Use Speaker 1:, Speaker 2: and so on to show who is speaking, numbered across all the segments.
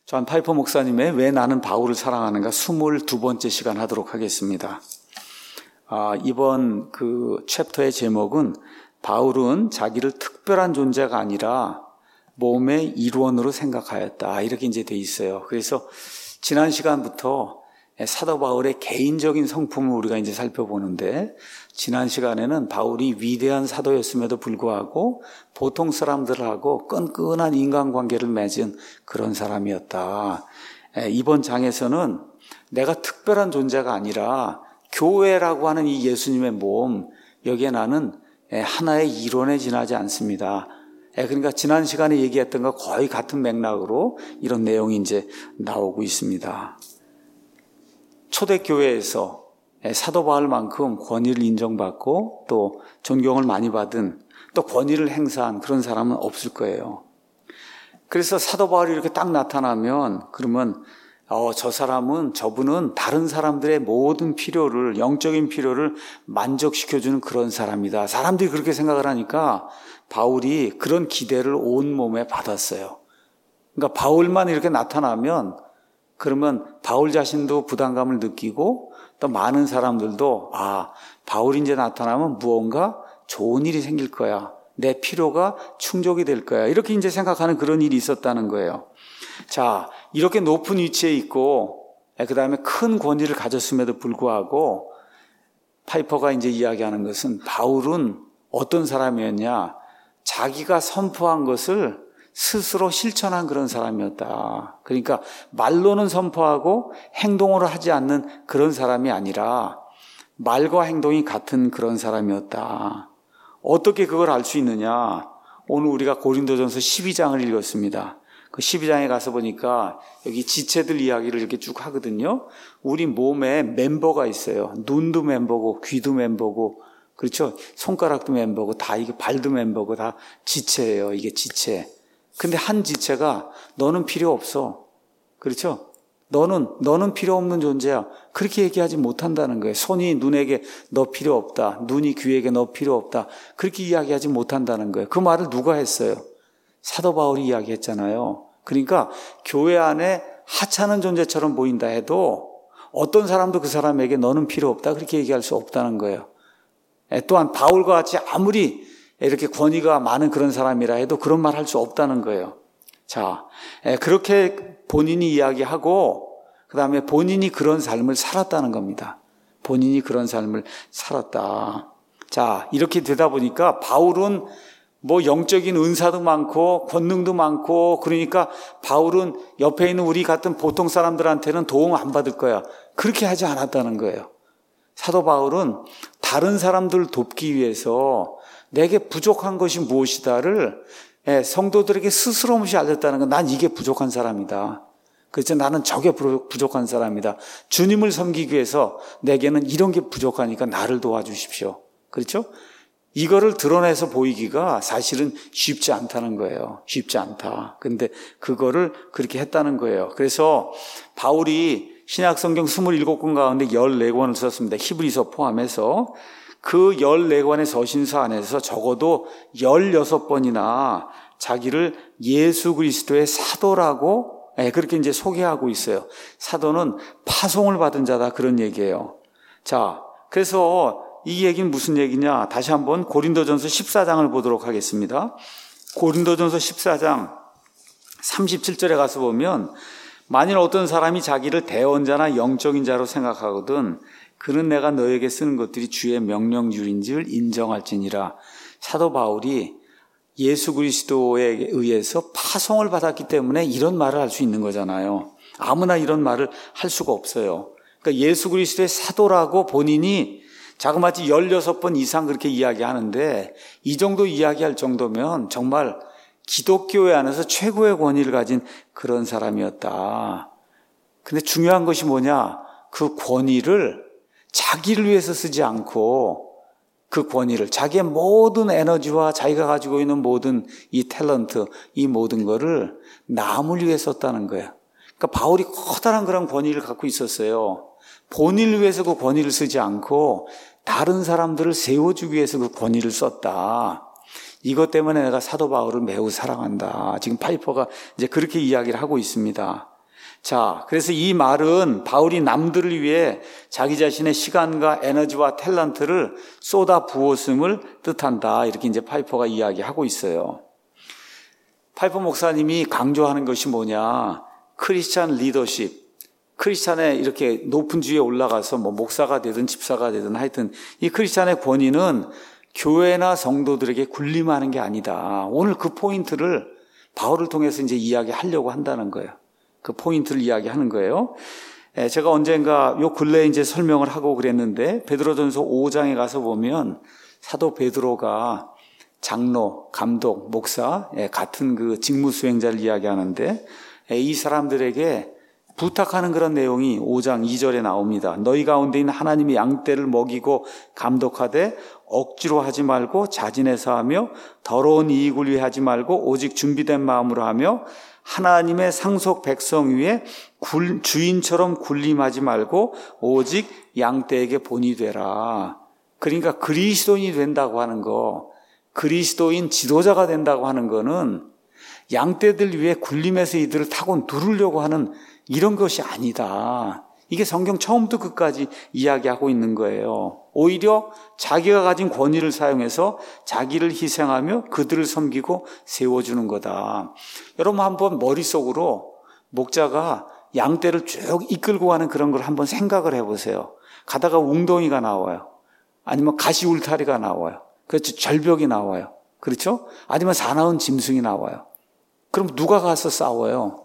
Speaker 1: 존 파이퍼 목사님의 왜 나는 바울을 사랑하는가 22번째 시간 하도록 하겠습니다. 이번 그 챕터의 제목은 바울은 자기를 특별한 존재가 아니라 몸의 일원으로 생각하였다. 이렇게 이제 돼 있어요. 그래서 지난 시간부터 사도 바울의 개인적인 성품을 우리가 이제 살펴보는데, 지난 시간에는 바울이 위대한 사도였음에도 불구하고 보통 사람들하고 끈끈한 인간관계를 맺은 그런 사람이었다. 이번 장에서는 내가 특별한 존재가 아니라 교회라고 하는 이 예수님의 몸, 여기에 나는 하나의 일원에 지나지 않습니다. 그러니까 지난 시간에 얘기했던 것 거의 같은 맥락으로 이런 내용이 이제 나오고 있습니다. 초대교회에서 사도 바울만큼 권위를 인정받고 또 존경을 많이 받은, 또 권위를 행사한 그런 사람은 없을 거예요. 그래서 사도 바울이 이렇게 딱 나타나면 그러면 저분은 다른 사람들의 모든 필요를, 영적인 필요를 만족시켜주는 그런 사람이다. 사람들이 그렇게 생각을 하니까 바울이 그런 기대를 온 몸에 받았어요. 그러니까 바울만 이렇게 나타나면 그러면 바울 자신도 부담감을 느끼고 또 많은 사람들도 바울이 이제 나타나면 무언가 좋은 일이 생길 거야. 내 필요가 충족이 될 거야. 이렇게 이제 생각하는 그런 일이 있었다는 거예요. 자, 이렇게 높은 위치에 있고 그 다음에 큰 권위를 가졌음에도 불구하고 파이퍼가 이제 이야기하는 것은 바울은 어떤 사람이었냐? 자기가 선포한 것을 스스로 실천한 그런 사람이었다. 그러니까 말로는 선포하고 행동으로 하지 않는 그런 사람이 아니라 말과 행동이 같은 그런 사람이었다. 어떻게 그걸 알 수 있느냐? 오늘 우리가 고린도전서 12장을 읽었습니다. 그 12장에 가서 보니까 여기 지체들 이야기를 이렇게 쭉 하거든요. 우리 몸에 멤버가 있어요. 눈도 멤버고 귀도 멤버고, 그렇죠? 손가락도 멤버고 다 이게 발도 멤버고 다 지체예요. 이게 지체. 근데 한 지체가 너는 필요 없어. 그렇죠? 너는 필요 없는 존재야. 그렇게 얘기하지 못한다는 거예요. 손이 눈에게 너 필요 없다. 눈이 귀에게 너 필요 없다. 그렇게 이야기하지 못한다는 거예요. 그 말을 누가 했어요? 사도 바울이 이야기했잖아요. 그러니까 교회 안에 하찮은 존재처럼 보인다 해도 어떤 사람도 그 사람에게 너는 필요 없다. 그렇게 얘기할 수 없다는 거예요. 또한 바울과 같이 아무리 이렇게 권위가 많은 그런 사람이라 해도 그런 말 할 수 없다는 거예요. 자, 그렇게 본인이 이야기하고 그 다음에 본인이 그런 삶을 살았다는 겁니다. 본인이 그런 삶을 살았다. 자, 이렇게 되다 보니까 바울은 뭐 영적인 은사도 많고 권능도 많고, 그러니까 바울은 옆에 있는 우리 같은 보통 사람들한테는 도움 안 받을 거야. 그렇게 하지 않았다는 거예요. 사도 바울은 다른 사람들 돕기 위해서 내게 부족한 것이 무엇이다를 성도들에게 스스럼 없이 알렸다는 건, 난 이게 부족한 사람이다. 그렇죠? 나는 저게 부족한 사람이다. 주님을 섬기기 위해서 내게는 이런 게 부족하니까 나를 도와주십시오. 그렇죠? 이거를 드러내서 보이기가 사실은 쉽지 않다는 거예요. 쉽지 않다. 근데 그거를 그렇게 했다는 거예요. 그래서 바울이 신약 성경 27권 가운데 14권을 썼습니다. 히브리서 포함해서. 그 14권의 서신서 안에서 적어도 16번이나 자기를 예수 그리스도의 사도라고 그렇게 이제 소개하고 있어요. 사도는 파송을 받은 자다, 그런 얘기예요. 자, 그래서 이 얘기는 무슨 얘기냐? 다시 한번 고린도전서 14장을 보도록 하겠습니다. 고린도전서 14장 37절에 가서 보면, 만일 어떤 사람이 자기를 대언자나 영적인 자로 생각하거든 그는 내가 너에게 쓰는 것들이 주의 명령률인 줄 인정할지니라. 사도 바울이 예수 그리스도에 의해서 파송을 받았기 때문에 이런 말을 할 수 있는 거잖아요. 아무나 이런 말을 할 수가 없어요. 그러니까 예수 그리스도의 사도라고 본인이 자그마치 16번 이상 그렇게 이야기하는데, 이 정도 이야기할 정도면 정말 기독교회 안에서 최고의 권위를 가진 그런 사람이었다. 근데 중요한 것이 뭐냐? 그 권위를 자기를 위해서 쓰지 않고 그 권위를, 자기의 모든 에너지와 자기가 가지고 있는 모든 이 탤런트, 이 모든 거를 남을 위해 썼다는 거예요. 그러니까 바울이 커다란 그런 권위를 갖고 있었어요. 본인을 위해서 그 권위를 쓰지 않고 다른 사람들을 세워주기 위해서 그 권위를 썼다. 이것 때문에 내가 사도 바울을 매우 사랑한다. 지금 파이퍼가 이제 그렇게 이야기를 하고 있습니다. 자, 그래서 이 말은 바울이 남들을 위해 자기 자신의 시간과 에너지와 탤런트를 쏟아 부었음을 뜻한다. 이렇게 이제 파이퍼가 이야기하고 있어요. 파이퍼 목사님이 강조하는 것이 뭐냐? 크리스찬 리더십. 크리스찬의 이렇게 높은 지위에 올라가서 뭐 목사가 되든 집사가 되든 하여튼 이 크리스찬의 권위는 교회나 성도들에게 군림하는 게 아니다. 오늘 그 포인트를 바울을 통해서 이제 이야기하려고 한다는 거예요. 그 포인트를 이야기하는 거예요. 제가 언젠가 요 근래에 이제 설명을 하고 그랬는데 베드로전서 5장에 가서 보면 사도 베드로가 장로, 감독, 목사 같은 그 직무 수행자를 이야기하는데 이 사람들에게 부탁하는 그런 내용이 5장 2절에 나옵니다. 너희 가운데 있는 하나님의 양떼를 먹이고 감독하되 억지로 하지 말고 자진해서 하며 더러운 이익을 위해 하지 말고 오직 준비된 마음으로 하며 하나님의 상속 백성 위에 주인처럼 군림하지 말고 오직 양떼에게 본이 되라. 그러니까 그리스도인이 된다고 하는 거, 그리스도인 지도자가 된다고 하는 거는 양떼들 위해 군림해서 이들을 타고 누르려고 하는 이런 것이 아니다. 이게 성경 처음부터 끝까지 이야기하고 있는 거예요. 오히려 자기가 가진 권위를 사용해서 자기를 희생하며 그들을 섬기고 세워주는 거다. 여러분 한번 머릿속으로 목자가 양떼를 쭉 이끌고 가는 그런 걸 한번 생각을 해보세요. 가다가 웅덩이가 나와요. 아니면 가시울타리가 나와요. 그렇죠. 절벽이 나와요. 그렇죠? 아니면 사나운 짐승이 나와요. 그럼 누가 가서 싸워요?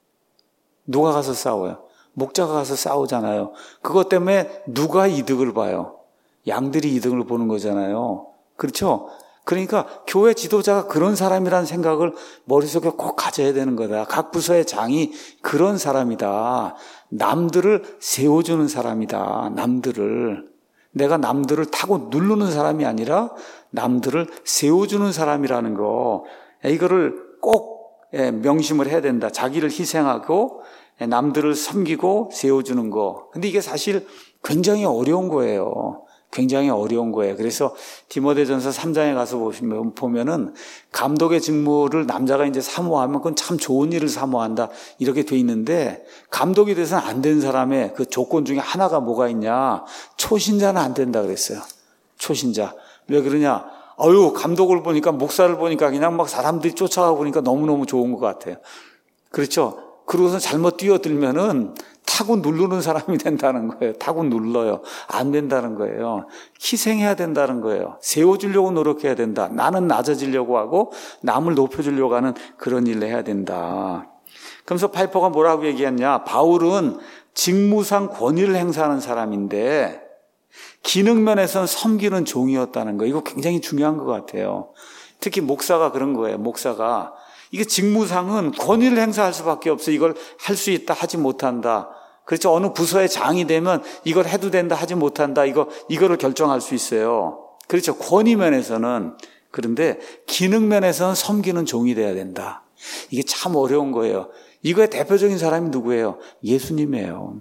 Speaker 1: 누가 가서 싸워요? 목자가 가서 싸우잖아요. 그것 때문에 누가 이득을 봐요? 양들이 이득을 보는 거잖아요. 그렇죠? 그러니까 교회 지도자가 그런 사람이라는 생각을 머릿속에 꼭 가져야 되는 거다. 각 부서의 장이 그런 사람이다. 남들을 세워주는 사람이다. 남들을. 내가 남들을 타고 누르는 사람이 아니라 남들을 세워주는 사람이라는 거. 이거를 꼭 명심을 해야 된다. 자기를 희생하고 남들을 섬기고 세워주는 거. 근데 이게 사실 굉장히 어려운 거예요. 굉장히 어려운 거예요. 그래서 디모데전서 3장에 가서 보면은 감독의 직무를 남자가 이제 사모하면 그건 참 좋은 일을 사모한다. 이렇게 돼 있는데 감독이 돼서는 안 된 사람의 그 조건 중에 하나가 뭐가 있냐. 초신자는 안 된다 그랬어요. 초신자. 왜 그러냐. 감독을 보니까 목사를 보니까 그냥 막 사람들이 쫓아가고 보니까 너무너무 좋은 것 같아요. 그렇죠? 그러고서 잘못 뛰어들면은 타고 누르는 사람이 된다는 거예요. 타고 눌러요. 안 된다는 거예요. 희생해야 된다는 거예요. 세워주려고 노력해야 된다. 나는 낮아지려고 하고 남을 높여주려고 하는 그런 일을 해야 된다. 그러면서 파이퍼가 뭐라고 얘기했냐. 바울은 직무상 권위를 행사하는 사람인데 기능면에서는 섬기는 종이었다는 거. 이거 굉장히 중요한 것 같아요. 특히 목사가 그런 거예요. 목사가. 이게 직무상은 권위를 행사할 수밖에 없어. 이걸 할 수 있다 하지 못한다. 그렇죠. 어느 부서의 장이 되면 이걸 해도 된다 하지 못한다. 이거를 결정할 수 있어요. 그렇죠. 권위면에서는. 그런데 기능면에서는 섬기는 종이 돼야 된다. 이게 참 어려운 거예요. 이거의 대표적인 사람이 누구예요? 예수님이에요.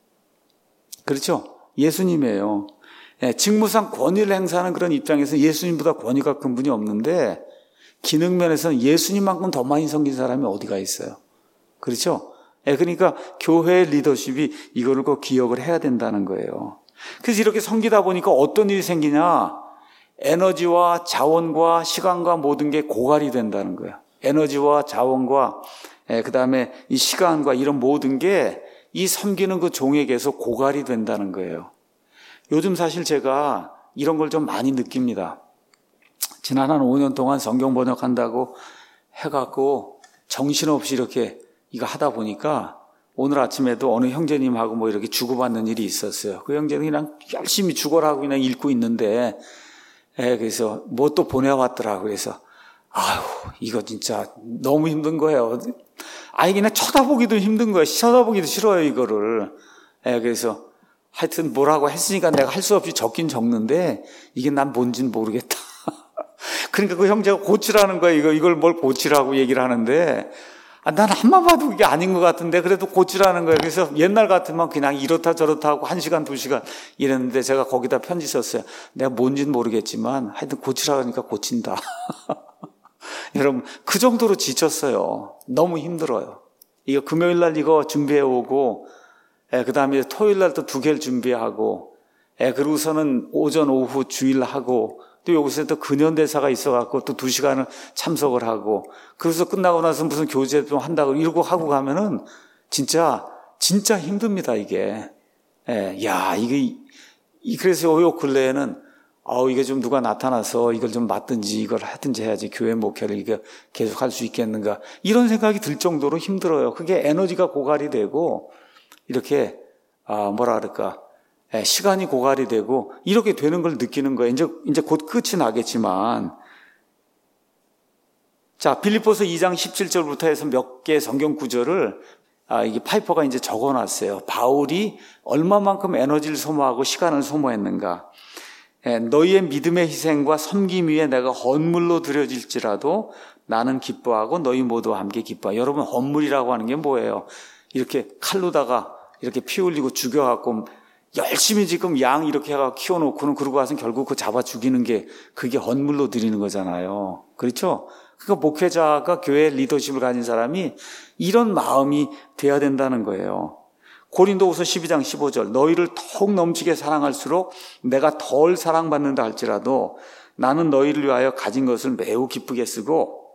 Speaker 1: 그렇죠. 예수님이에요. 직무상 권위를 행사하는 그런 입장에서 예수님보다 권위가 큰 분이 없는데 기능면에서는 예수님만큼 더 많이 섬긴 사람이 어디가 있어요. 그렇죠? 그러니까 교회의 리더십이 이거를 꼭 기억을 해야 된다는 거예요. 그래서 이렇게 섬기다 보니까 어떤 일이 생기냐. 에너지와 자원과 시간과 모든 게 고갈이 된다는 거예요. 에너지와 자원과 그다음에 이 시간과 이런 모든 게 이 섬기는 그 종에게서 고갈이 된다는 거예요. 요즘 사실 제가 이런 걸 좀 많이 느낍니다. 지난 한 5년 동안 성경 번역한다고 해갖고 정신없이 이렇게 이거 하다 보니까 오늘 아침에도 어느 형제님하고 뭐 이렇게 주고받는 일이 있었어요. 그 형제는 그냥 열심히 죽어라고 그냥 읽고 있는데, 그래서 뭐 또 보내왔더라고. 그래서, 이거 진짜 너무 힘든 거예요. 그냥 쳐다보기도 힘든 거예요. 쳐다보기도 싫어요, 이거를. 그래서 하여튼 뭐라고 했으니까 내가 할 수 없이 적긴 적는데 이게 난 뭔지는 모르겠다. 그러니까 그 형제가 고치라는 거예요. 이걸 뭘 고치라고 얘기를 하는데, 난 한번 봐도 그게 아닌 것 같은데, 그래도 고치라는 거예요. 그래서 옛날 같으면 그냥 이렇다 저렇다 하고 1시간, 2시간 이랬는데, 제가 거기다 편지 썼어요. 내가 뭔지는 모르겠지만, 하여튼 고치라 하니까 고친다. 여러분, 그 정도로 지쳤어요. 너무 힘들어요. 이거 금요일 날 이거 준비해 오고, 그 다음에 토요일 날 또 2개를 준비하고, 그리고서는 오전, 오후 주일 하고, 또 여기서 또 근현대사가 있어갖고 또 2시간을 참석을 하고, 그래서 끝나고 나서 무슨 교제 좀 한다고 이러고 하고 가면은 진짜 힘듭니다, 이게. 그래서 요 근래에는 이게 좀 누가 나타나서 이걸 좀 맡든지 이걸 하든지 해야지 교회 목회를 이게 계속 할 수 있겠는가. 이런 생각이 들 정도로 힘들어요. 그게 에너지가 고갈이 되고, 이렇게, 시간이 고갈이 되고, 이렇게 되는 걸 느끼는 거예요. 이제 곧 끝이 나겠지만. 자, 빌립보서 2장 17절부터 해서 몇 개의 성경 구절을 이게 파이퍼가 이제 적어놨어요. 바울이 얼마만큼 에너지를 소모하고 시간을 소모했는가. 너희의 믿음의 희생과 섬김 위에 내가 헌물로 드려질지라도 나는 기뻐하고 너희 모두와 함께 기뻐. 여러분, 헌물이라고 하는 게 뭐예요? 이렇게 칼로다가 이렇게 피 흘리고 죽여갖고 열심히 지금 양 이렇게 해갖고 키워놓고는 그러고 와서 결국 그 잡아 죽이는 게 그게 헌물로 드리는 거잖아요. 그렇죠? 그러니까 목회자가 교회 리더십을 가진 사람이 이런 마음이 돼야 된다는 거예요. 고린도후서 12장 15절 너희를 더욱 넘치게 사랑할수록 내가 덜 사랑받는다 할지라도 나는 너희를 위하여 가진 것을 매우 기쁘게 쓰고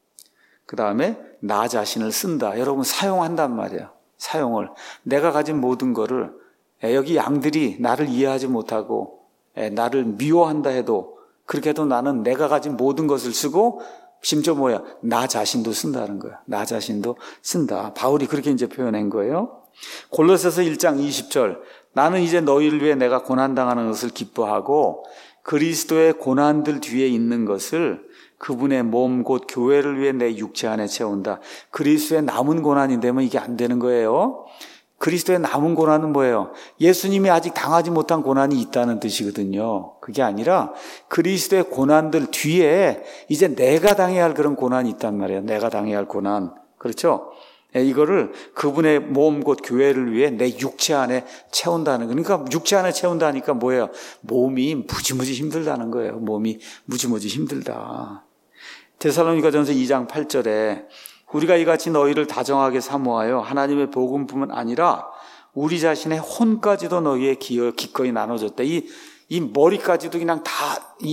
Speaker 1: 그 다음에 나 자신을 쓴다. 여러분 사용한단 말이에요. 사용을. 내가 가진 모든 거를 여기 양들이 나를 이해하지 못하고 나를 미워한다 해도 그렇게 해도 나는 내가 가진 모든 것을 쓰고 심지어 나 자신도 쓴다는 거야. 나 자신도 쓴다. 바울이 그렇게 이제 표현한 거예요. 골로새서 1장 20절 나는 이제 너희를 위해 내가 고난당하는 것을 기뻐하고 그리스도의 고난들 뒤에 있는 것을 그분의 몸 곧 교회를 위해 내 육체 안에 채운다. 그리스도의 남은 고난이 되면 이게 안 되는 거예요. 그리스도의 남은 고난은 뭐예요? 예수님이 아직 당하지 못한 고난이 있다는 뜻이거든요. 그게 아니라 그리스도의 고난들 뒤에 이제 내가 당해야 할 그런 고난이 있단 말이에요. 내가 당해야 할 고난. 그렇죠? 이거를 그분의 몸 곧 교회를 위해 내 육체 안에 채운다는 거. 그러니까 육체 안에 채운다니까 뭐예요? 몸이 무지무지 힘들다는 거예요. 몸이 무지무지 힘들다. 데살로니가전서 2장 8절에 우리가 이같이 너희를 다정하게 사모하여 하나님의 복음뿐만 아니라 우리 자신의 혼까지도 너희에 기꺼이 나눠줬다. 이 머리까지도 그냥 다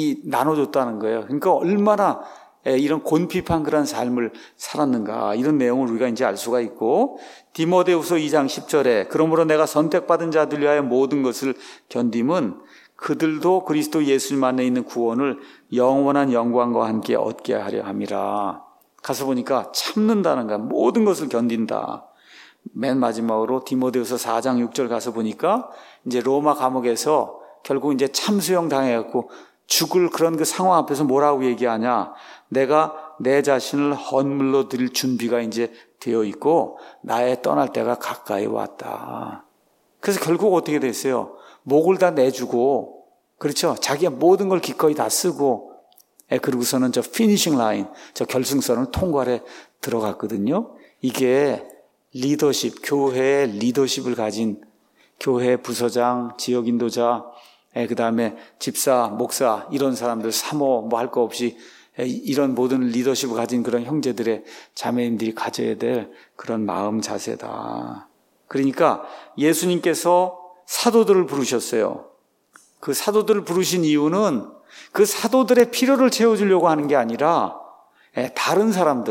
Speaker 1: 나눠줬다는 거예요. 그러니까 얼마나 이런 곤핍한 그런 삶을 살았는가 이런 내용을 우리가 이제 알 수가 있고 디모데후서 2장 10절에 그러므로 내가 선택받은 자들 위하여 모든 것을 견딤은 그들도 그리스도 예수님 안에 있는 구원을 영원한 영광과 함께 얻게 하려 함이라. 가서 보니까 참는다는 거야. 모든 것을 견딘다. 맨 마지막으로 디모데후서 4장 6절 가서 보니까 이제 로마 감옥에서 결국 이제 참수형 당해갖고 죽을 그런 그 상황 앞에서 뭐라고 얘기하냐. 내가 내 자신을 헌물로 드릴 준비가 이제 되어 있고 나의 떠날 때가 가까이 왔다. 그래서 결국 어떻게 됐어요? 목을 다 내주고 그렇죠? 자기가 모든 걸 기꺼이 다 쓰고 그리고서는 저 피니싱 라인, 저 결승선을 통과해 들어갔거든요. 이게 리더십, 교회의 리더십을 가진 교회 부서장, 지역 인도자, 그 다음에 집사, 목사 이런 사람들 사모 뭐 할 거 없이 이런 모든 리더십을 가진 그런 형제들의 자매님들이 가져야 될 그런 마음 자세다. 그러니까 예수님께서 사도들을 부르셨어요. 그 사도들을 부르신 이유는 그 사도들의 필요를 채워주려고 하는 게 아니라 다른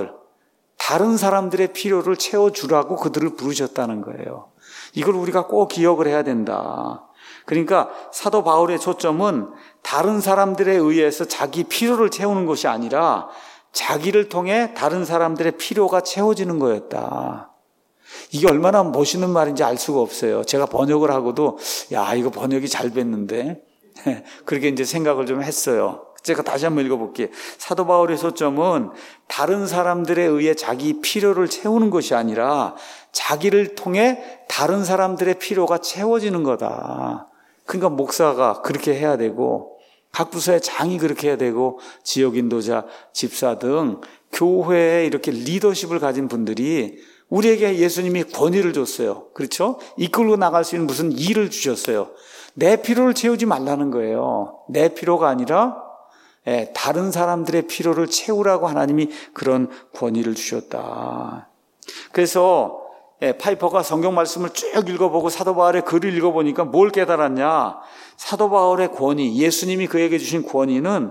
Speaker 1: 사람들의 필요를 채워주라고 그들을 부르셨다는 거예요. 이걸 우리가 꼭 기억을 해야 된다. 그러니까 사도 바울의 초점은 다른 사람들에 의해서 자기 필요를 채우는 것이 아니라 자기를 통해 다른 사람들의 필요가 채워지는 거였다. 이게 얼마나 멋있는 말인지 알 수가 없어요. 제가 번역을 하고도 이거 번역이 잘 됐는데 그렇게 이제 생각을 좀 했어요. 제가 다시 한번 읽어볼게요. 사도 바울의 초점은 다른 사람들에 의해 자기 필요를 채우는 것이 아니라 자기를 통해 다른 사람들의 필요가 채워지는 거다. 그러니까 목사가 그렇게 해야 되고 각 부서의 장이 그렇게 해야 되고 지역 인도자, 집사 등 교회에 이렇게 리더십을 가진 분들이 우리에게 예수님이 권위를 줬어요. 그렇죠? 이끌고 나갈 수 있는 무슨 일을 주셨어요. 내 필요를 채우지 말라는 거예요. 내 필요가 아니라 다른 사람들의 필요를 채우라고 하나님이 그런 권위를 주셨다. 그래서 파이퍼가 성경 말씀을 쭉 읽어보고 사도 바울의 글을 읽어보니까 뭘 깨달았냐? 사도 바울의 권위, 예수님이 그에게 주신 권위는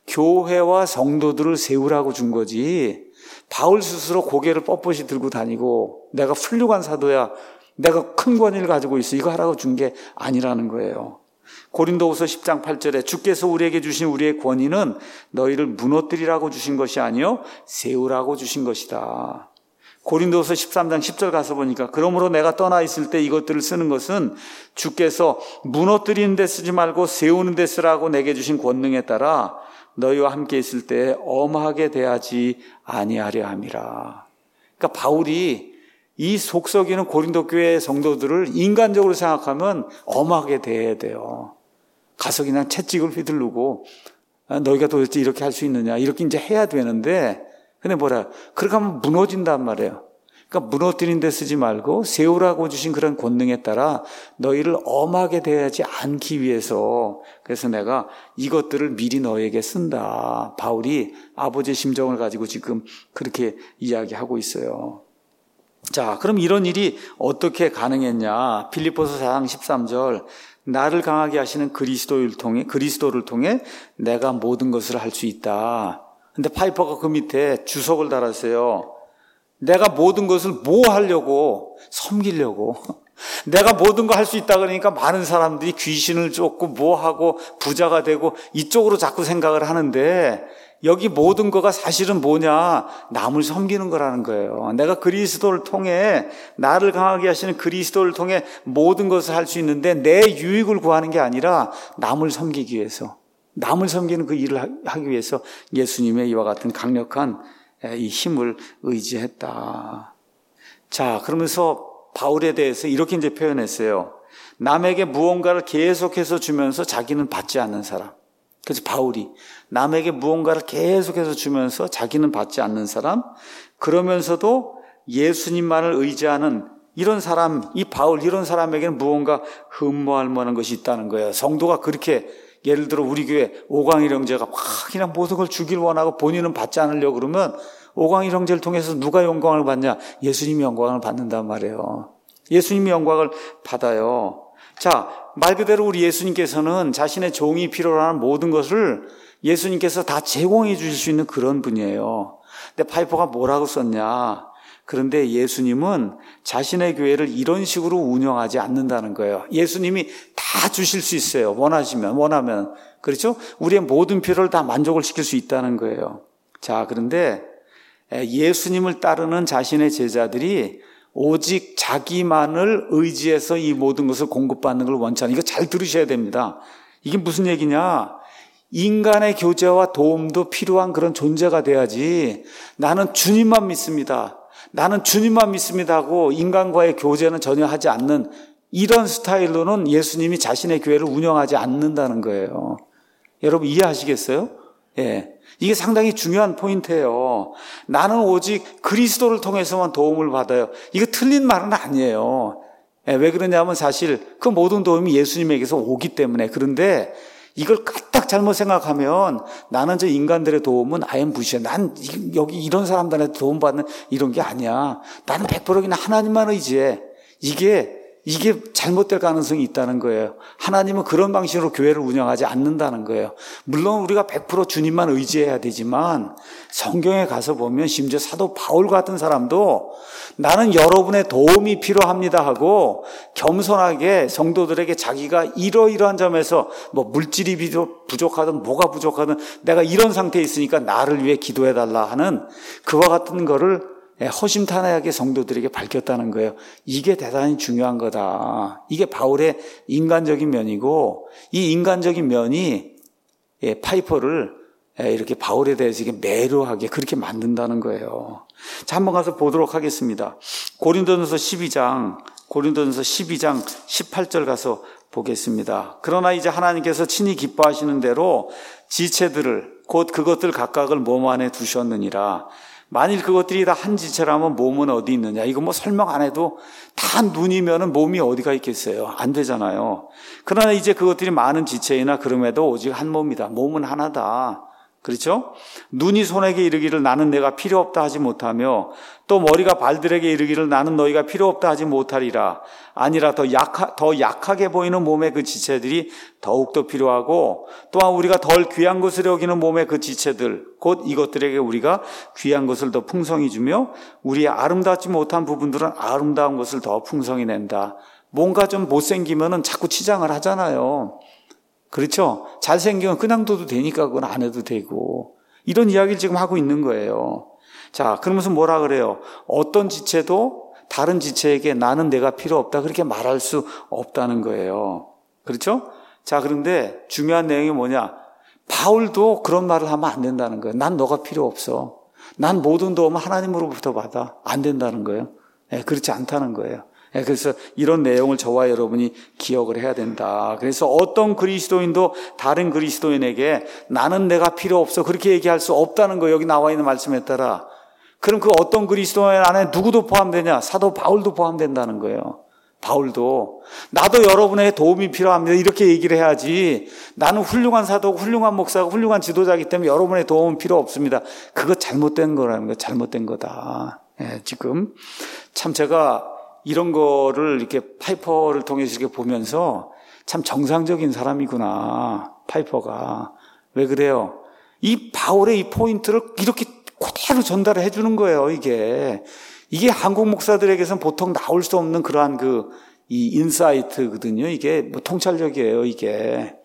Speaker 1: 교회와 성도들을 세우라고 준 거지, 바울 스스로 고개를 뻣뻣이 들고 다니고 내가 훌륭한 사도야, 내가 큰 권위를 가지고 있어, 이거 하라고 준 게 아니라는 거예요. 고린도후서 10장 8절에 주께서 우리에게 주신 우리의 권위는 너희를 무너뜨리라고 주신 것이 아니요 세우라고 주신 것이다. 고린도후서 13장 10절 가서 보니까 그러므로 내가 떠나 있을 때 이것들을 쓰는 것은 주께서 무너뜨리는 데 쓰지 말고 세우는 데 쓰라고 내게 주신 권능에 따라 너희와 함께 있을 때 엄하게 대하지 아니하려 함이라. 그러니까 바울이 이 속썩이는 고린도 교회의 성도들을 인간적으로 생각하면 엄하게 대해야 돼요. 가서 그냥 채찍을 휘두르고 너희가 도대체 이렇게 할 수 있느냐, 이렇게 이제 해야 되는데, 근데 뭐라, 그렇게 하면 무너진단 말이에요. 그러니까 무너뜨리는 데 쓰지 말고 세우라고 주신 그런 권능에 따라 너희를 엄하게 대하지 않기 위해서, 그래서 내가 이것들을 미리 너에게 쓴다. 바울이 아버지의 심정을 가지고 지금 그렇게 이야기하고 있어요. 자, 그럼 이런 일이 어떻게 가능했냐? 빌립보서 4장 13절, 나를 강하게 하시는 그리스도를 통해 내가 모든 것을 할 수 있다. 근데 파이퍼가 그 밑에 주석을 달았어요. 내가 모든 것을 뭐 하려고? 섬기려고. 내가 모든 거 할 수 있다 그러니까 많은 사람들이 귀신을 쫓고 뭐 하고 부자가 되고 이쪽으로 자꾸 생각을 하는데, 여기 모든 거가 사실은 뭐냐? 남을 섬기는 거라는 거예요. 내가 그리스도를 통해, 나를 강하게 하시는 그리스도를 통해 모든 것을 할 수 있는데 내 유익을 구하는 게 아니라 남을 섬기기 위해서, 남을 섬기는 그 일을 하기 위해서 예수님의 이와 같은 강력한 이 힘을 의지했다. 자, 그러면서 바울에 대해서 이렇게 이제 표현했어요. 남에게 무언가를 계속해서 주면서 자기는 받지 않는 사람. 그래서 바울이 남에게 무언가를 계속해서 주면서 자기는 받지 않는 사람, 그러면서도 예수님만을 의지하는 이런 사람, 이 바울 이런 사람에게는 무언가 흠모할 만한 것이 있다는 거예요. 성도가 그렇게, 예를 들어 우리 교회 오광일 형제가 막 그냥 모든 걸 주길 원하고 본인은 받지 않으려고 그러면 오광일 형제를 통해서 누가 영광을 받냐? 예수님이 영광을 받는단 말이에요. 예수님이 영광을 받아요. 자, 말 그대로 우리 예수님께서는 자신의 종이 필요로 하는 모든 것을 예수님께서 다 제공해 주실 수 있는 그런 분이에요. 근데 파이퍼가 뭐라고 썼냐? 그런데 예수님은 자신의 교회를 이런 식으로 운영하지 않는다는 거예요. 예수님이 다 주실 수 있어요. 원하면. 그렇죠? 우리의 모든 필요를 다 만족을 시킬 수 있다는 거예요. 자, 그런데 예수님을 따르는 자신의 제자들이 오직 자기만을 의지해서 이 모든 것을 공급받는 걸 원치 않아요. 이거 잘 들으셔야 됩니다. 이게 무슨 얘기냐? 인간의 교제와 도움도 필요한 그런 존재가 돼야지, 나는 주님만 믿습니다, 나는 주님만 믿습니다 하고 인간과의 교제는 전혀 하지 않는 이런 스타일로는 예수님이 자신의 교회를 운영하지 않는다는 거예요. 여러분 이해하시겠어요? 예. 이게 상당히 중요한 포인트예요. 나는 오직 그리스도를 통해서만 도움을 받아요. 이거 틀린 말은 아니에요. 예, 왜 그러냐면 사실 그 모든 도움이 예수님에게서 오기 때문에. 그런데 이걸 까딱 잘못 생각하면 나는 저 인간들의 도움은 아예 무시해. 난 여기 이런 사람들한테 도움받는 이런 게 아니야. 나는 100% 그냥 하나님만 의지해. 이게 잘못될 가능성이 있다는 거예요. 하나님은 그런 방식으로 교회를 운영하지 않는다는 거예요. 물론 우리가 100% 주님만 의지해야 되지만 성경에 가서 보면 심지어 사도 바울 같은 사람도 나는 여러분의 도움이 필요합니다 하고 겸손하게 성도들에게 자기가 이러이러한 점에서 뭐 물질이 부족하든 뭐가 부족하든 내가 이런 상태에 있으니까 나를 위해 기도해달라 하는 그와 같은 거를 허심탄회하게 성도들에게 밝혔다는 거예요. 이게 대단히 중요한 거다. 이게 바울의 인간적인 면이고, 이 인간적인 면이 파이퍼를 이렇게 바울에 대해서 이게 매료하게 그렇게 만든다는 거예요. 자, 한번 가서 보도록 하겠습니다. 고린도전서 12장 18절 가서 보겠습니다. 그러나 이제 하나님께서 친히 기뻐하시는 대로 지체들을 곧 그것들 각각을 몸 안에 두셨느니라. 만일 그것들이 다 한 지체라면 몸은 어디 있느냐? 이거 뭐 설명 안 해도 다 눈이면은 몸이 어디가 있겠어요? 안 되잖아요. 그러나 이제 그것들이 많은 지체이나 그럼에도 오직 한 몸이다. 몸은 하나다. 그렇죠? 눈이 손에게 이르기를 나는 내가 필요 없다 하지 못하며 또 머리가 발들에게 이르기를 나는 너희가 필요 없다 하지 못하리라. 아니라 더 약하게 보이는 몸의 그 지체들이 더욱더 필요하고 또한 우리가 덜 귀한 것을 여기는 몸의 그 지체들 곧 이것들에게 우리가 귀한 것을 더 풍성히 주며 우리의 아름답지 못한 부분들은 아름다운 것을 더 풍성히 낸다. 뭔가 좀 못생기면은 자꾸 치장을 하잖아요. 그렇죠? 잘생기면 그냥 둬도 되니까 그건 안 해도 되고 이런 이야기를 지금 하고 있는 거예요. 자, 그러면서 뭐라 그래요? 어떤 지체도 다른 지체에게 나는 내가 필요 없다 그렇게 말할 수 없다는 거예요. 그렇죠? 자, 그런데 중요한 내용이 뭐냐? 바울도 그런 말을 하면 안 된다는 거예요. 난 너가 필요 없어. 난 모든 도움을 하나님으로부터 받아. 안 된다는 거예요. 그렇지 않다는 거예요. 그래서 이런 내용을 저와 여러분이 기억을 해야 된다. 그래서 어떤 그리스도인도 다른 그리스도인에게 나는 내가 필요 없어 그렇게 얘기할 수 없다는 거예요. 여기 나와 있는 말씀에 따라. 그럼 그 어떤 그리스도인 안에 누구도 포함되냐? 사도 바울도 포함된다는 거예요. 바울도 나도 여러분의 도움이 필요합니다 이렇게 얘기를 해야지 나는 훌륭한 사도고 훌륭한 목사고 훌륭한 지도자이기 때문에 여러분의 도움은 필요 없습니다. 그거 잘못된 거라는 거예요. 잘못된 거다. 지금 참 제가 이런 거를 이렇게 파이퍼를 통해서 이렇게 보면서 참 정상적인 사람이구나. 파이퍼가. 왜 그래요? 이 바울의 이 포인트를 이렇게 그대로 전달을 해주는 거예요, 이게. 이게 한국 목사들에게서는 보통 나올 수 없는 그러한 이 인사이트거든요. 이게 뭐 통찰력이에요, 이게.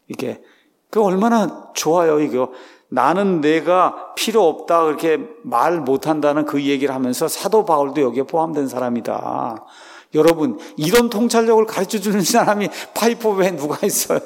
Speaker 1: 그 얼마나 좋아요, 이거. 나는 내가 필요 없다 그렇게 말 못한다는 그 얘기를 하면서 사도 바울도 여기에 포함된 사람이다. 여러분 이런 통찰력을 가르쳐주는 사람이 파이퍼 외에 누가 있어요.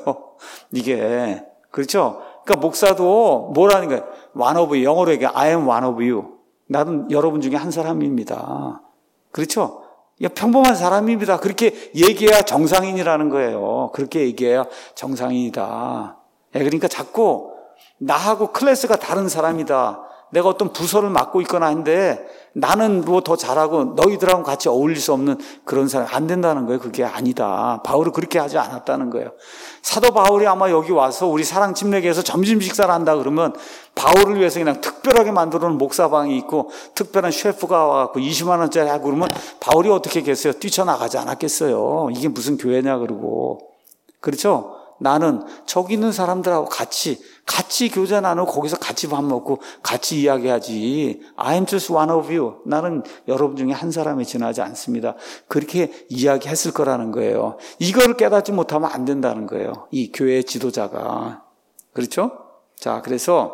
Speaker 1: 이게 그렇죠. 그러니까 목사도 뭐라는 거예요. One of you. 영어로 얘기해 I am one of you. 나는 여러분 중에 한 사람입니다. 그렇죠. 평범한 사람입니다. 그렇게 얘기해야 정상인이라는 거예요. 그렇게 얘기해야 정상인이다. 그러니까 자꾸 나하고 클래스가 다른 사람이다. 내가 어떤 부서를 맡고 있거나 한데 나는 뭐 더 잘하고 너희들하고 같이 어울릴 수 없는 그런 사람 안 된다는 거예요. 그게 아니다. 바울은 그렇게 하지 않았다는 거예요. 사도 바울이 아마 여기 와서 우리 사랑 침례교에서 점심 식사를 한다 그러면 바울을 위해서 그냥 특별하게 만들어 놓은 목사방이 있고 특별한 셰프가 와갖고 20만 원짜리 하고 그러면 바울이 어떻게 했겠어요? 뛰쳐나가지 않았겠어요. 이게 무슨 교회냐 그러고. 그렇죠? 나는 저기 있는 사람들하고 같이 교제 나누고 거기서 같이 밥 먹고 같이 이야기하지. I am just one of you. 나는 여러분 중에 한 사람에 지나지 않습니다. 그렇게 이야기했을 거라는 거예요. 이걸 깨닫지 못하면 안 된다는 거예요. 이 교회의 지도자가. 그렇죠? 자, 그래서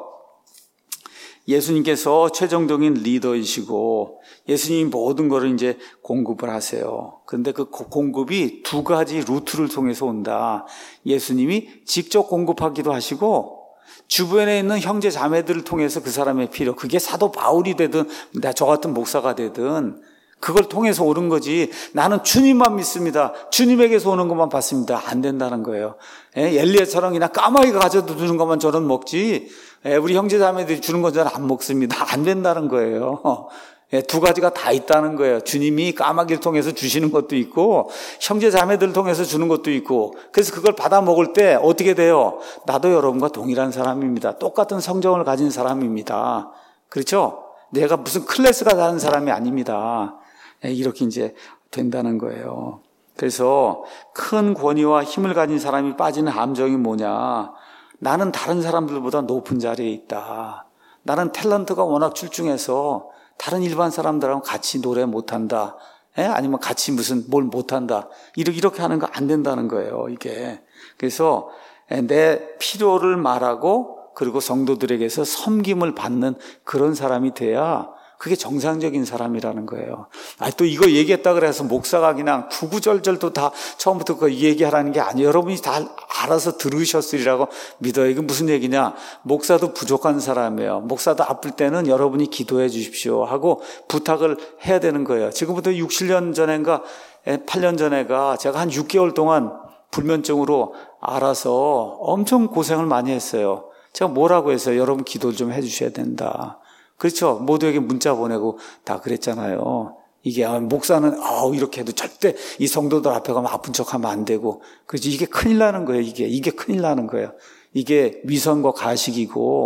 Speaker 1: 예수님께서 최종적인 리더이시고 예수님이 모든 거를 이제 공급을 하세요. 그런데 그 공급이 두 가지 루트를 통해서 온다. 예수님이 직접 공급하기도 하시고 주변에 있는 형제 자매들을 통해서 그 사람의 필요, 그게 사도 바울이 되든 저 같은 목사가 되든 그걸 통해서 오는 거지. 나는 주님만 믿습니다. 주님에게서 오는 것만 받습니다. 안 된다는 거예요. 엘리야처럼 그냥 까마귀가 가져다 주는 것만 저는 먹지 우리 형제 자매들이 주는 건 저는 안 먹습니다. 안 된다는 거예요. 두 가지가 다 있다는 거예요. 주님이 까마귀를 통해서 주시는 것도 있고 형제 자매들을 통해서 주는 것도 있고 그래서 그걸 받아 먹을 때 어떻게 돼요? 나도 여러분과 동일한 사람입니다. 똑같은 성정을 가진 사람입니다. 그렇죠? 내가 무슨 클래스가 다른 사람이 아닙니다. 이렇게 이제 된다는 거예요. 그래서 큰 권위와 힘을 가진 사람이 빠지는 함정이 뭐냐? 나는 다른 사람들보다 높은 자리에 있다. 나는 탤런트가 워낙 출중해서 다른 일반 사람들하고 같이 노래 못한다. 아니면 같이 무슨 뭘 못한다. 이렇게 하는 거 안 된다는 거예요, 이게. 그래서 내 필요를 말하고 그리고 성도들에게서 섬김을 받는 그런 사람이 돼야 그게 정상적인 사람이라는 거예요. 또 이거 얘기했다 그래서 목사가 그냥 구구절절도 다 처음부터 그 얘기하라는 게 아니에요. 여러분이 다 알아서 들으셨으리라고 믿어요. 이게 무슨 얘기냐? 목사도 부족한 사람이에요. 목사도 아플 때는 여러분이 기도해 주십시오 하고 부탁을 해야 되는 거예요. 지금부터 6, 7년 전인가 8년 전에가 제가 한 6개월 동안 불면증으로 알아서 엄청 고생을 많이 했어요. 제가 뭐라고 했어요? 여러분 기도를 좀 해 주셔야 된다. 그렇죠. 모두에게 문자 보내고 다 그랬잖아요. 이게 목사는 이렇게 해도 절대 이 성도들 앞에 가면 아픈 척하면 안 되고 그렇지. 이게 큰일 나는 거예요. 이게 큰일 나는 거예요. 이게 위선과 가식이고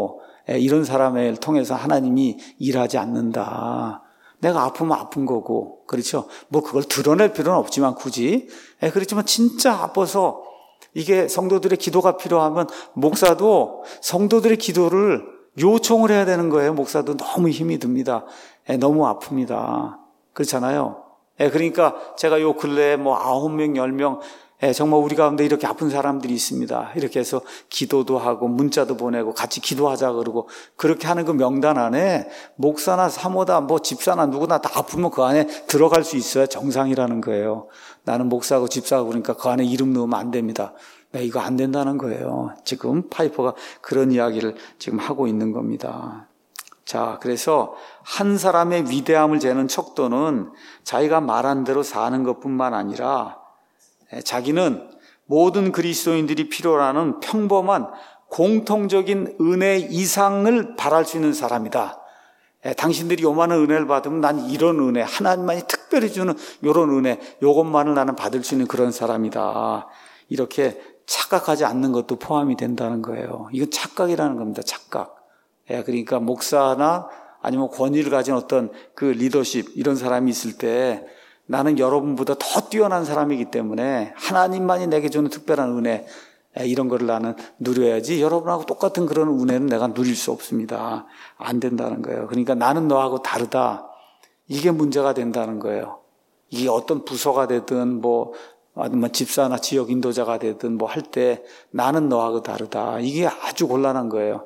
Speaker 1: 이런 사람을 통해서 하나님이 일하지 않는다. 내가 아프면 아픈 거고, 그렇죠? 뭐 그걸 드러낼 필요는 없지만 굳이. 그렇지만 진짜 아파서 이게 성도들의 기도가 필요하면 목사도 성도들의 기도를 요청을 해야 되는 거예요. 목사도 너무 힘이 듭니다. 너무 아픕니다. 그렇잖아요. 그러니까 제가 요 근래에 뭐 9명, 10명 정말 우리 가운데 이렇게 아픈 사람들이 있습니다. 이렇게 해서 기도도 하고 문자도 보내고 같이 기도하자 그러고 그렇게 하는 그 명단 안에 목사나 사모다 뭐 집사나 누구나 다 아프면 그 안에 들어갈 수 있어야 정상이라는 거예요. 나는 목사하고 집사하고 그러니까 그 안에 이름 넣으면 안 됩니다. 이거 안 된다는 거예요. 지금 파이퍼가 그런 이야기를 지금 하고 있는 겁니다. 자, 그래서 한 사람의 위대함을 재는 척도는 자기가 말한 대로 사는 것뿐만 아니라 자기는 모든 그리스도인들이 필요로 하는 평범한 공통적인 은혜 이상을 바랄 수 있는 사람이다. 당신들이 요만한 은혜를 받으면 난 이런 은혜, 하나님만이 특별히 주는 이런 은혜, 요것만을 나는 받을 수 있는 그런 사람이다. 이렇게 착각하지 않는 것도 포함이 된다는 거예요. 이건 착각이라는 겁니다. 착각. 그러니까 목사나 아니면 권위를 가진 어떤 그 리더십 이런 사람이 있을 때 나는 여러분보다 더 뛰어난 사람이기 때문에 하나님만이 내게 주는 특별한 은혜 이런 거를 나는 누려야지 여러분하고 똑같은 그런 은혜는 내가 누릴 수 없습니다. 안 된다는 거예요. 그러니까 나는 너하고 다르다. 이게 문제가 된다는 거예요. 이게 어떤 부서가 되든 뭐 집사나 지역 인도자가 되든 뭐 할 때 나는 너하고 다르다. 이게 아주 곤란한 거예요.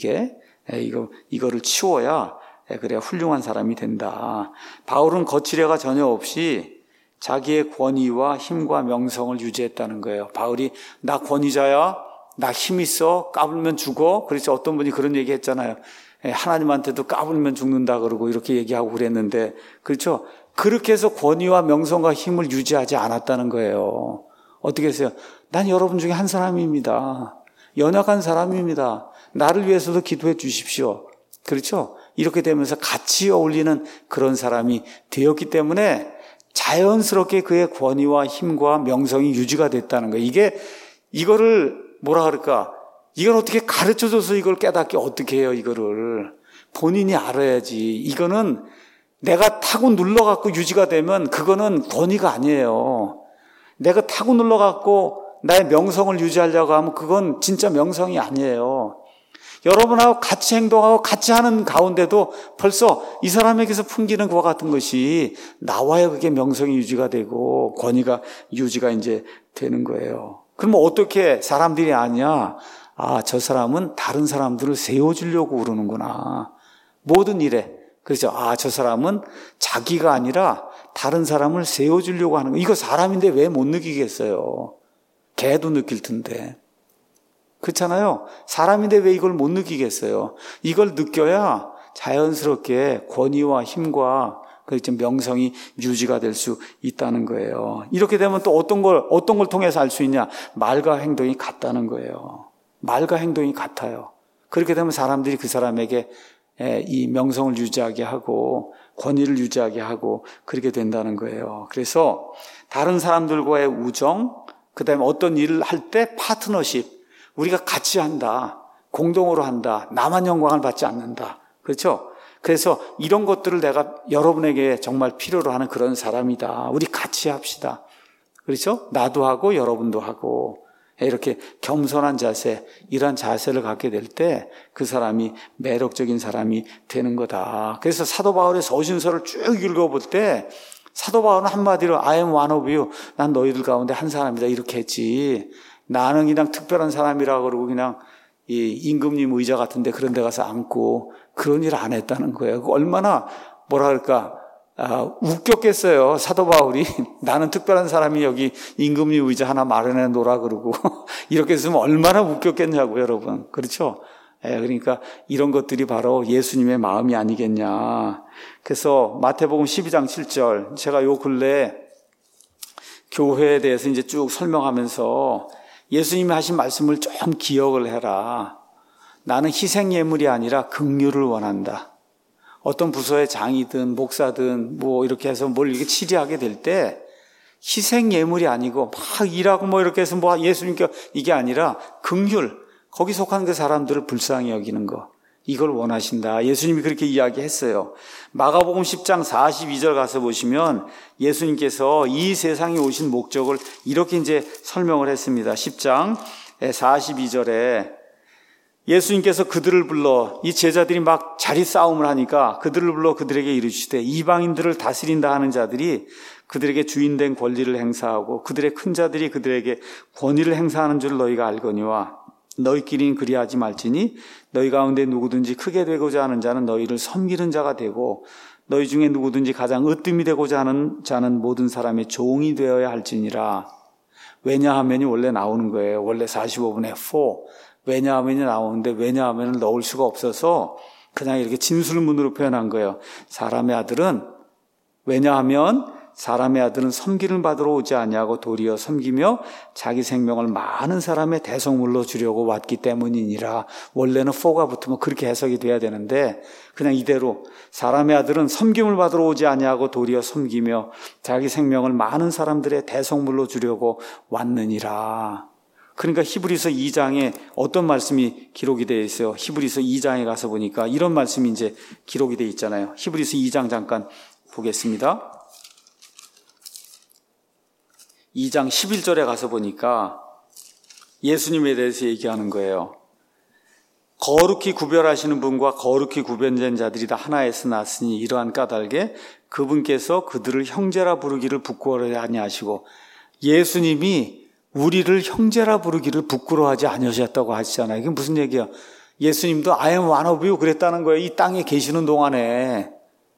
Speaker 1: 이거를 치워야 그래야 훌륭한 사람이 된다. 바울은 거칠애가 전혀 없이 자기의 권위와 힘과 명성을 유지했다는 거예요. 바울이 나 권위자야, 나 힘 있어, 까불면 죽어. 그래서 어떤 분이 그런 얘기 했잖아요. 하나님한테도 까불면 죽는다 그러고 이렇게 얘기하고 그랬는데, 그렇죠? 그렇게 해서 권위와 명성과 힘을 유지하지 않았다는 거예요. 어떻게 했어요? 난 여러분 중에 한 사람입니다. 연약한 사람입니다. 나를 위해서도 기도해 주십시오. 그렇죠? 이렇게 되면서 같이 어울리는 그런 사람이 되었기 때문에 자연스럽게 그의 권위와 힘과 명성이 유지가 됐다는 거예요. 이거를 뭐라 그럴까? 이걸 어떻게 가르쳐줘서 이걸 깨닫게 어떻게 해요, 이거를. 본인이 알아야지. 이거는 내가 타고 눌러갖고 유지가 되면 그거는 권위가 아니에요. 내가 타고 눌러갖고 나의 명성을 유지하려고 하면 그건 진짜 명성이 아니에요. 여러분하고 같이 행동하고 같이 하는 가운데도 벌써 이 사람에게서 풍기는 것과 같은 것이 나와야 그게 명성이 유지가 되고 권위가 유지가 이제 되는 거예요. 그러면 어떻게 사람들이 아냐? 저 사람은 다른 사람들을 세워주려고 그러는구나. 모든 일에. 그렇죠. 저 사람은 자기가 아니라 다른 사람을 세워주려고 하는 거. 이거 사람인데 왜 못 느끼겠어요? 개도 느낄 텐데. 그렇잖아요. 사람인데 왜 이걸 못 느끼겠어요? 이걸 느껴야 자연스럽게 권위와 힘과 명성이 유지가 될 수 있다는 거예요. 이렇게 되면 또 어떤 걸 통해서 알 수 있냐? 말과 행동이 같다는 거예요. 말과 행동이 같아요. 그렇게 되면 사람들이 그 사람에게 이 명성을 유지하게 하고 권위를 유지하게 하고 그렇게 된다는 거예요. 그래서 다른 사람들과의 우정, 그다음에 어떤 일을 할 때 파트너십, 우리가 같이 한다, 공동으로 한다, 나만 영광을 받지 않는다. 그렇죠? 그래서 이런 것들을 내가 여러분에게 정말 필요로 하는 그런 사람이다. 우리 같이 합시다. 그렇죠? 나도 하고 여러분도 하고 이렇게 겸손한 자세, 이런 자세를 갖게 될 때 그 사람이 매력적인 사람이 되는 거다. 그래서 사도 바울의 서신서를 쭉 읽어볼 때 사도 바울은 한마디로 I am one of you. 난 너희들 가운데 한 사람이다. 이렇게 했지. 나는 그냥 특별한 사람이라 그러고 그냥 이 임금님 의자 같은데 그런 데 가서 앉고 그런 일 안 했다는 거예요. 얼마나 뭐라 그럴까 웃겼겠어요. 사도 바울이 나는 특별한 사람이 여기 임금님 의자 하나 마련해 놓으라 그러고 이렇게 했으면 얼마나 웃겼겠냐고 여러분. 그렇죠? 그러니까 이런 것들이 바로 예수님의 마음이 아니겠냐. 그래서 마태복음 12장 7절 제가 요 근래에 교회에 대해서 이제 쭉 설명하면서 예수님이 하신 말씀을 좀 기억을 해라. 나는 희생 예물이 아니라 긍휼을 원한다. 어떤 부서의 장이든 목사든 뭐 이렇게 해서 뭘 이렇게 치리하게 될 때 희생 예물이 아니고 막 일하고 뭐 이렇게 해서 뭐 예수님께 이게 아니라 긍휼, 거기 속한 그 사람들을 불쌍히 여기는 거. 이걸 원하신다. 예수님이 그렇게 이야기했어요. 마가복음 10장 42절 가서 보시면 예수님께서 이 세상에 오신 목적을 이렇게 이제 설명을 했습니다. 10장 42절에 예수님께서 그들을 불러, 이 제자들이 막 자리 싸움을 하니까 그들을 불러 그들에게 이르시되 이방인들을 다스린다 하는 자들이 그들에게 주인된 권리를 행사하고 그들의 큰 자들이 그들에게 권위를 행사하는 줄 너희가 알거니와 너희끼리는 그리하지 말지니 너희 가운데 누구든지 크게 되고자 하는 자는 너희를 섬기는 자가 되고 너희 중에 누구든지 가장 으뜸이 되고자 하는 자는 모든 사람의 종이 되어야 할지니라. 왜냐하면이 원래 나오는 거예요. 원래 45분에 for. 왜냐하면이 나오는데 왜냐하면을 넣을 수가 없어서 그냥 이렇게 진술문으로 표현한 거예요. 왜냐하면 사람의 아들은 섬기를 받으러 오지 아니하고 도리어 섬기며 자기 생명을 많은 사람의 대속물로 주려고 왔기 때문이니라. 원래는 for가 붙으면 그렇게 해석이 돼야 되는데 그냥 이대로 사람의 아들은 섬김을 받으러 오지 아니하고 도리어 섬기며 자기 생명을 많은 사람들의 대속물로 주려고 왔느니라. 그러니까 히브리서 2장에 어떤 말씀이 기록이 되어 있어요. 히브리서 2장에 가서 보니까 이런 말씀이 이제 기록이 되어 있잖아요. 히브리서 2장 잠깐 보겠습니다. 2장 11절에 가서 보니까 예수님에 대해서 얘기하는 거예요. 거룩히 구별하시는 분과 거룩히 구별된 자들이 다 하나에서 났으니 이러한 까닭에 그분께서 그들을 형제라 부르기를 부끄러워하지 아니하시고 예수님이 우리를 형제라 부르기를 부끄러워하지 아니하셨다고 하시잖아요. 이게 무슨 얘기야? 예수님도 I am one of you 그랬다는 거예요. 이 땅에 계시는 동안에.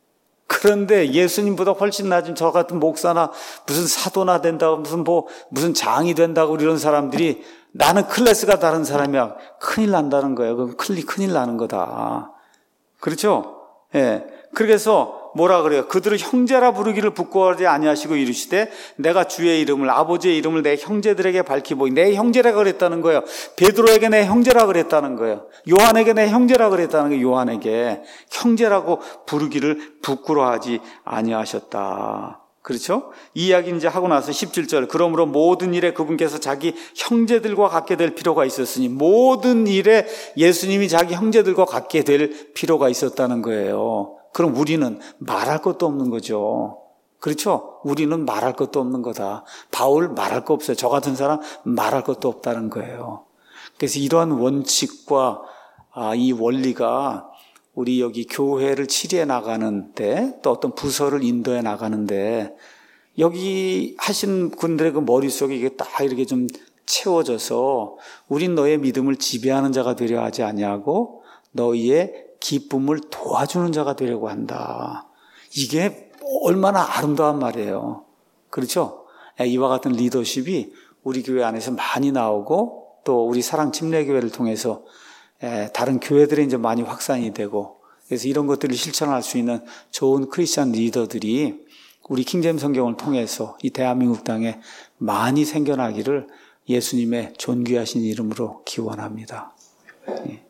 Speaker 1: 그런데 예수님보다 훨씬 낮은 저 같은 목사나 무슨 사도나 된다고 무슨 장이 된다고 이런 사람들이 나는 클래스가 다른 사람이야. 큰일 난다는 거예요. 그럼 큰일 나는 거다. 그렇죠? 예. 그래서 뭐라 그래요? 그들을 형제라 부르기를 부끄러워하지 아니하시고 이르시되 내가 주의 이름을 아버지의 이름을 내 형제들에게 밝히보니 내 형제라 그랬다는 거예요. 베드로에게 내 형제라 그랬다는 거예요. 요한에게 내 형제라 그랬다는 거예요. 요한에게 형제라고 부르기를 부끄러워하지 아니하셨다. 그렇죠? 이 이야기 이제 하고 나서 17절 그러므로 모든 일에 그분께서 자기 형제들과 같게 될 필요가 있었으니 모든 일에 예수님이 자기 형제들과 같게 될 필요가 있었다는 거예요. 그럼 우리는 말할 것도 없는 거죠. 그렇죠? 우리는 말할 것도 없는 거다. 바울 말할 거 없어요. 저 같은 사람 말할 것도 없다는 거예요. 그래서 이러한 원칙과 이 원리가 우리 여기 교회를 치리해 나가는데 또 어떤 부서를 인도해 나가는데 여기 하신 분들의 그 머릿속에 이게 딱 이렇게 좀 채워져서 우린 너의 믿음을 지배하는 자가 되려 하지 아니하고 너희의 기쁨을 도와주는 자가 되려고 한다. 이게 얼마나 아름다운 말이에요. 그렇죠? 이와 같은 리더십이 우리 교회 안에서 많이 나오고 또 우리 사랑 침례교회를 통해서 다른 교회들에 이제 많이 확산이 되고 그래서 이런 것들을 실천할 수 있는 좋은 크리스찬 리더들이 우리 킹제임스 성경을 통해서 이 대한민국 땅에 많이 생겨나기를 예수님의 존귀하신 이름으로 기원합니다. 예.